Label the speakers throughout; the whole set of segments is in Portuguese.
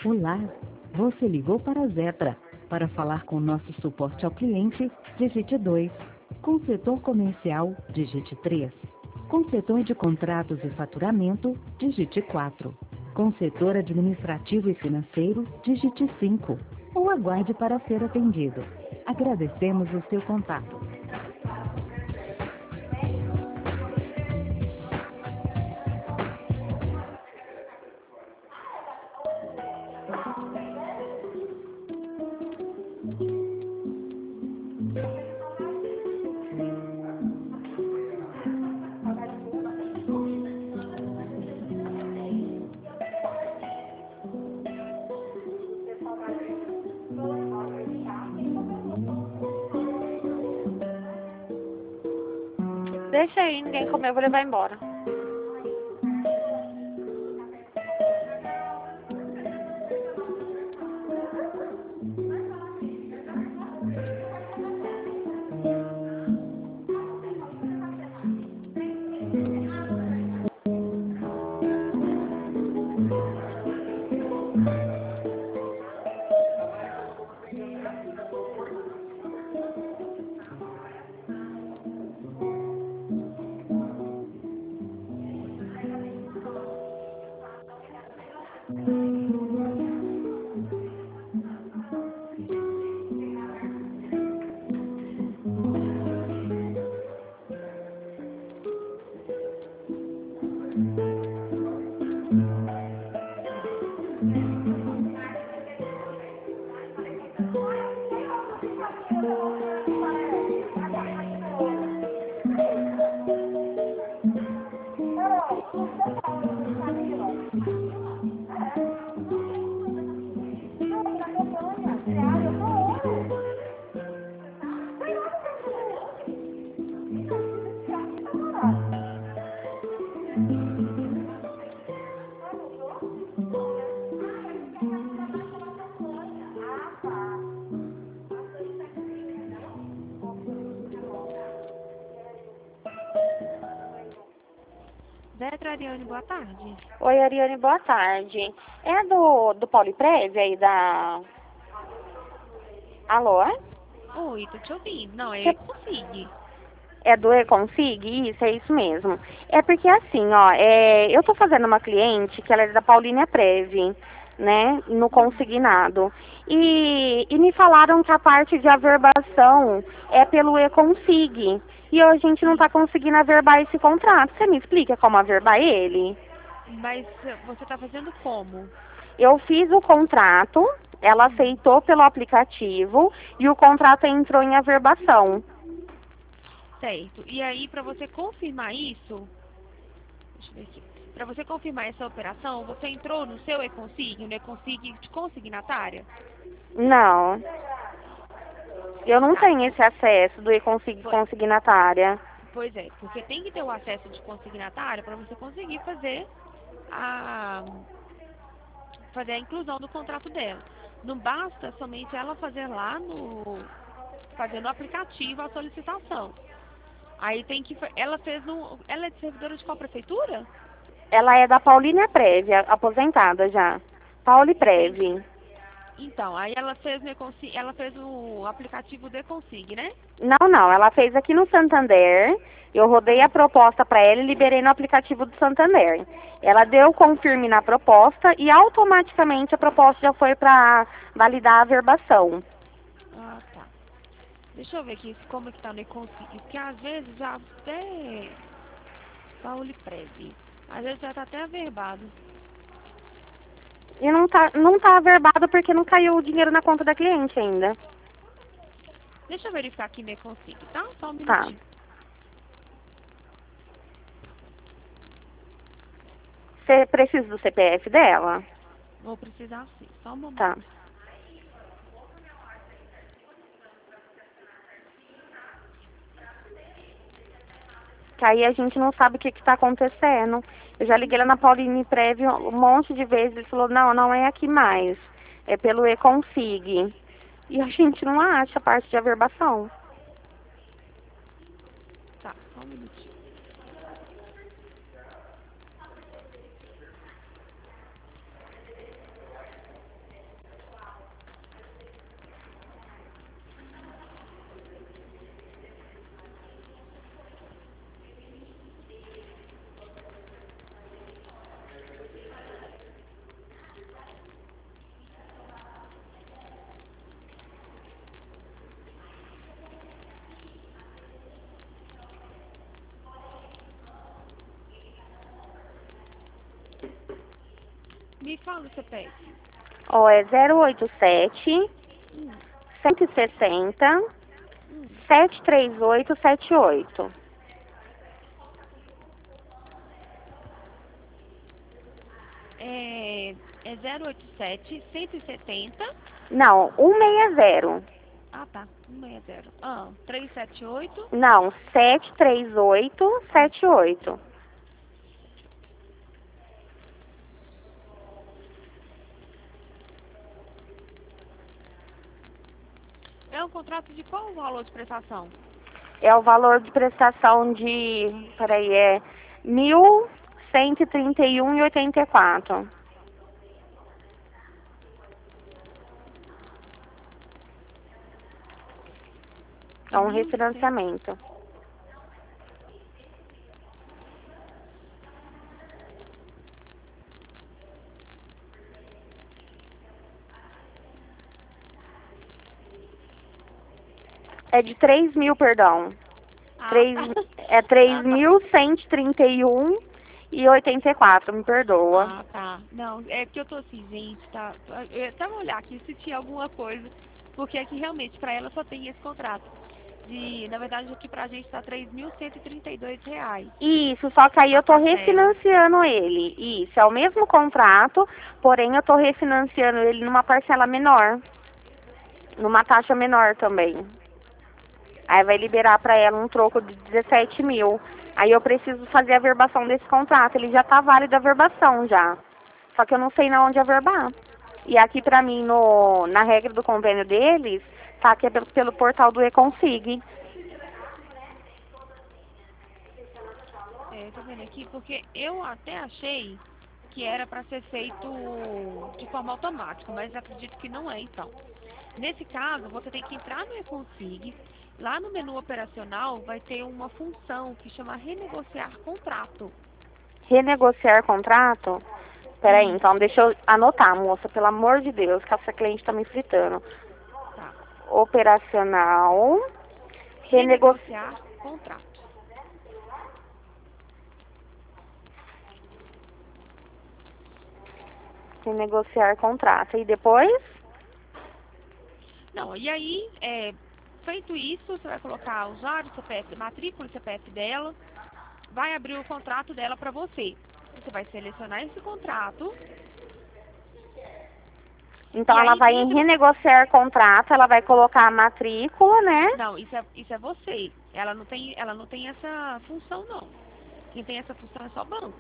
Speaker 1: Olá, você ligou para a Zetra. Para falar com nosso suporte ao cliente, digite 2. Com o setor comercial, digite 3. Com o setor de contratos e faturamento, digite 4. Com o setor administrativo e financeiro, digite 5. Ou aguarde para ser atendido. Agradecemos o seu contato.
Speaker 2: Deixa aí, ninguém comeu, eu vou levar embora.
Speaker 3: Zetra, Ariane, boa tarde.
Speaker 2: Oi, Ariane, boa tarde. É do Poliprev aí da... Alô?
Speaker 3: Oi, tô te ouvindo. Não,
Speaker 2: Você-
Speaker 3: consigo.
Speaker 2: É do Econsig? Isso, é isso mesmo. É porque assim, ó, eu tô fazendo uma cliente que ela é da Paulínia Prev, né, no consignado. E me falaram que a parte de averbação é pelo Econsig. E hoje a gente não tá conseguindo averbar esse contrato. Você me explica como averbar ele?
Speaker 3: Mas você tá fazendo como?
Speaker 2: Eu fiz o contrato, ela aceitou pelo aplicativo e o contrato entrou em averbação.
Speaker 3: Certo. E aí, pra você confirmar isso, deixa eu ver aqui. Pra você confirmar essa operação, você entrou no seu no Econsig de consignatária?
Speaker 2: Não, eu não
Speaker 3: Tá.
Speaker 2: tenho esse acesso do e-consig
Speaker 3: Pois,
Speaker 2: consignatária.
Speaker 3: pois é, porque tem que ter o acesso de consignatária para você conseguir a, fazer a inclusão do contrato dela. Não basta somente ela fazer lá fazer no aplicativo a solicitação. Aí tem que, ela fez ela é de servidora de qual prefeitura?
Speaker 2: Ela é da Paulínia Prev, aposentada já. Pauli
Speaker 3: Entendi.
Speaker 2: Prev.
Speaker 3: Então, aí ela fez ela fez o aplicativo do Econsig, né?
Speaker 2: Não, ela fez aqui no Santander. Eu rodei a proposta para ela e liberei no aplicativo do Santander. Ela deu confirme na proposta e automaticamente a proposta já foi para validar a verbação.
Speaker 3: Ah, tá. Deixa eu ver aqui como é que tá no Econsig, porque às vezes já até Pauliprev. Às vezes já tá até averbado.
Speaker 2: E não tá averbado porque não caiu o dinheiro na conta da cliente ainda.
Speaker 3: Deixa eu verificar aqui no Econsig, tá? Só um
Speaker 2: Tá.
Speaker 3: minutinho.
Speaker 2: Você precisa do CPF dela?
Speaker 3: Vou precisar sim, só um momento.
Speaker 2: Tá. Que aí a gente não sabe o que está acontecendo. Eu já liguei lá na Pauline Prev um monte de vezes. Ele falou, não é aqui mais. É pelo Econsig. E a gente não acha a parte de averbação.
Speaker 3: Tá, só um minutinho. Me fala o CPF.
Speaker 2: Ó, é 087 160 73878.
Speaker 3: É 087 170.
Speaker 2: Não, 160.
Speaker 3: Ah, tá. 160. 378.
Speaker 2: Não, 73878.
Speaker 3: É um contrato de qual valor de prestação?
Speaker 2: É o valor de prestação de, peraí, é 1.131,84. É um
Speaker 3: 1.100.
Speaker 2: refinanciamento. É de 3.000, perdão.
Speaker 3: Ah,
Speaker 2: É
Speaker 3: tá.
Speaker 2: 3.131,84, me perdoa.
Speaker 3: Ah, tá. Não, é porque eu tô assim, gente, tá. Eu até vou olhar aqui se tinha alguma coisa. Porque aqui realmente, pra ela só tem esse contrato. Na verdade, aqui pra gente tá R$ 3.132.
Speaker 2: Isso, só que aí eu tô
Speaker 3: parcela.
Speaker 2: refinanciando ele. Isso, é o mesmo contrato, porém eu tô refinanciando ele numa parcela menor. Numa taxa menor também. Aí vai liberar pra ela um troco de 17 mil. Aí eu preciso fazer a verbação desse contrato. Ele já tá válido a verbação já. Só que eu não sei na onde averbar. E aqui pra mim, na regra do convênio deles, tá que é pelo portal do Econsig.
Speaker 3: Tô vendo aqui, porque eu até achei que era para ser feito de forma automática, mas acredito que não é, então. Nesse caso, você tem que entrar no eConsig, lá no menu operacional vai ter uma função que chama renegociar contrato.
Speaker 2: Renegociar contrato? Peraí,
Speaker 3: Isso.
Speaker 2: então deixa eu anotar, moça, pelo amor de Deus, que essa cliente tá me fritando.
Speaker 3: Tá.
Speaker 2: Operacional,
Speaker 3: Renegociar contrato.
Speaker 2: renegociar contrato. E depois?
Speaker 3: Não, e aí, feito isso, você vai colocar usuário, CPF, matrícula e CPF dela, vai abrir o contrato dela para você. Você vai selecionar esse contrato.
Speaker 2: Então
Speaker 3: E
Speaker 2: ela
Speaker 3: aí
Speaker 2: vai em
Speaker 3: dentro...
Speaker 2: renegociar contrato, ela vai colocar a matrícula, né?
Speaker 3: Não, isso é você. Ela não tem essa função, não. Quem tem essa função é só banco.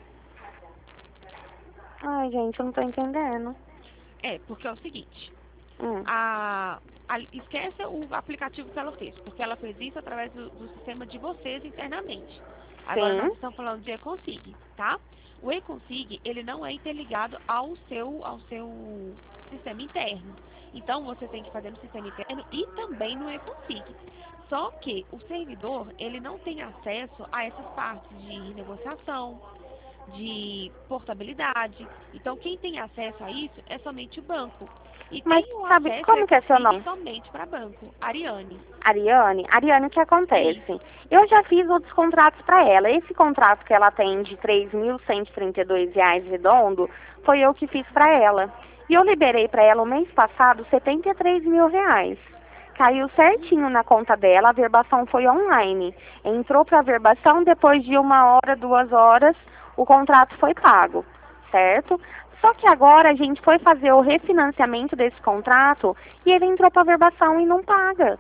Speaker 2: Ai, gente, eu não tô entendendo.
Speaker 3: Porque é o seguinte,
Speaker 2: Hum.
Speaker 3: esquece o aplicativo que ela fez, porque ela fez isso através do sistema de vocês internamente. Agora nós
Speaker 2: Sim.
Speaker 3: estamos falando de eConsig, tá? O eConsig, ele não é interligado ao seu sistema interno. Então, você tem que fazer no sistema interno e também no eConsig. Só que o servidor, ele não tem acesso a essas partes de negociação, de portabilidade. Então, quem tem acesso a isso é somente o banco. E
Speaker 2: Mas
Speaker 3: tem o
Speaker 2: sabe
Speaker 3: acesso ao
Speaker 2: como que é seu
Speaker 3: eConsig
Speaker 2: nome?
Speaker 3: somente para banco. Ariane.
Speaker 2: Ariane, o que acontece?
Speaker 3: Isso.
Speaker 2: Eu já fiz outros contratos para ela. Esse contrato que ela tem de R$ 3.132 redondo, foi eu que fiz para ela. E eu liberei para ela o mês passado R$ 73 mil. Caiu certinho na conta dela, a verbação foi online. Entrou para a verbação, depois de 1 hora, 2 horas, o contrato foi pago, certo? Só que agora a gente foi fazer o refinanciamento desse contrato e ele entrou para a verbação e não paga.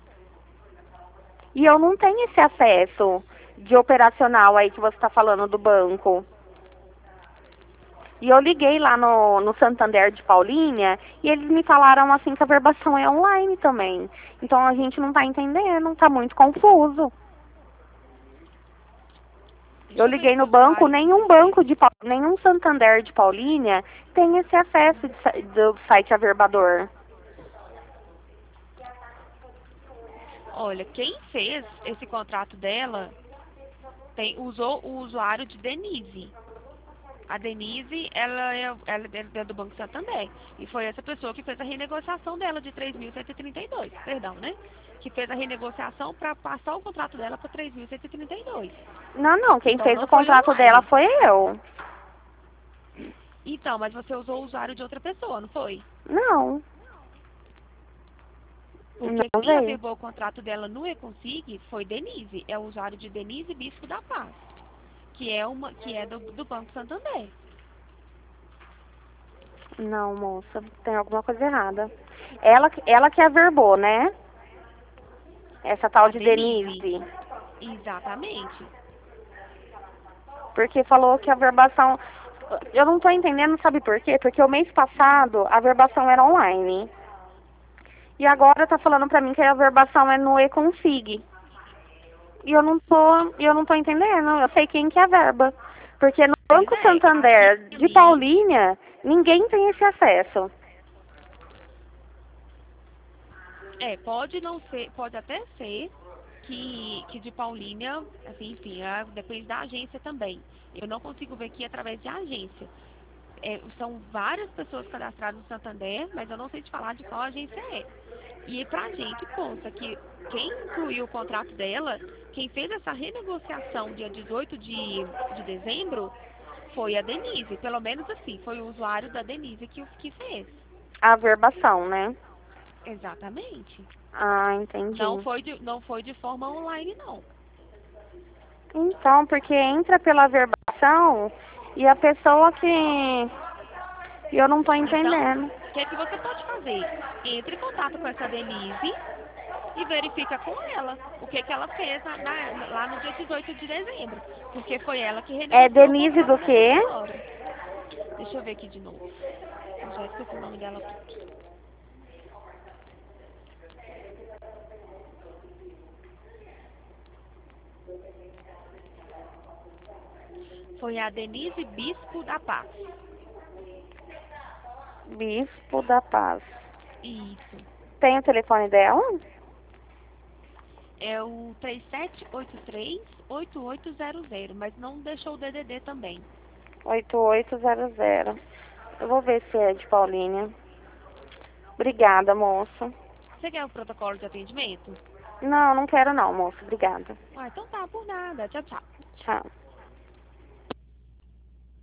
Speaker 2: E eu não tenho esse acesso de operacional aí que você está falando do banco. E eu liguei lá no Santander de Paulínia e eles me falaram assim que a verbação é online também. Então a gente não está entendendo, está muito confuso.
Speaker 3: Deixa
Speaker 2: Eu
Speaker 3: ver
Speaker 2: liguei
Speaker 3: aqui
Speaker 2: no
Speaker 3: o
Speaker 2: banco,
Speaker 3: usuário de vocês.
Speaker 2: nenhum Santander de Paulínia tem esse acesso do site Averbador.
Speaker 3: Olha, quem fez esse contrato dela usou o usuário de Denise. A Denise, ela é do Banco Santander. E foi essa pessoa que fez a renegociação dela de 3.132, perdão, né? Que fez a renegociação para passar o contrato dela para 3.132.
Speaker 2: Não, quem
Speaker 3: Então
Speaker 2: fez
Speaker 3: não
Speaker 2: o
Speaker 3: foi
Speaker 2: contrato dela
Speaker 3: online.
Speaker 2: foi eu.
Speaker 3: Então, mas você usou o usuário de outra pessoa, não foi?
Speaker 2: Não,
Speaker 3: Porque
Speaker 2: não
Speaker 3: quem
Speaker 2: veio.
Speaker 3: averbou o contrato dela no Econsig foi Denise. É o usuário de Denise Bispo da Paz, que é do Banco Santander.
Speaker 2: Não, moça, tem alguma coisa errada. Ela que averbou, né? Essa tal
Speaker 3: A
Speaker 2: de
Speaker 3: Denise.
Speaker 2: Denise.
Speaker 3: Exatamente.
Speaker 2: Porque falou que a verbação. Eu não tô entendendo, sabe por quê? Porque o mês passado a verbação era online. E agora tá falando pra mim que a verbação é no Econsig. E eu não tô entendendo. Eu sei quem que é a verba. Porque no
Speaker 3: Pois
Speaker 2: Banco
Speaker 3: é,
Speaker 2: Santander de
Speaker 3: ali,
Speaker 2: Paulínia, ninguém tem esse acesso.
Speaker 3: pode não ser, pode até ser que de Paulínia, assim, enfim, depende da agência também. Eu não consigo ver aqui através de agência. São várias pessoas cadastradas no Santander, mas eu não sei te falar de qual agência é. E pra gente consta que quem incluiu o contrato dela, quem fez essa renegociação dia 18 de dezembro, foi a Denise. Pelo menos assim, foi o usuário da Denise que fez.
Speaker 2: A verbação, né?
Speaker 3: Exatamente.
Speaker 2: Ah, entendi.
Speaker 3: Não foi de forma online, não.
Speaker 2: Então, porque entra pela verbação e a pessoa que. Eu não tô
Speaker 3: Então,
Speaker 2: entendendo.
Speaker 3: o que você pode fazer? Entre em contato com essa Denise e verifica com ela o que ela fez lá no dia 18 de dezembro. Porque foi ela que
Speaker 2: É
Speaker 3: renegociou o
Speaker 2: Denise do
Speaker 3: contrato dessa
Speaker 2: quê?
Speaker 3: senhora. Deixa eu ver aqui de novo. Eu já esqueci o nome dela tudo. Foi a Denise Bispo da Paz.
Speaker 2: Bispo da Paz.
Speaker 3: Isso.
Speaker 2: Tem o telefone dela?
Speaker 3: É o 3783-8800, mas não deixou o DDD também.
Speaker 2: 8800. Eu vou ver se é de Paulínia. Obrigada, moça.
Speaker 3: Você quer o protocolo de atendimento?
Speaker 2: Não, não quero não, moça. Obrigada.
Speaker 3: Ah, então tá, por nada. Tchau, tchau.
Speaker 2: Tchau.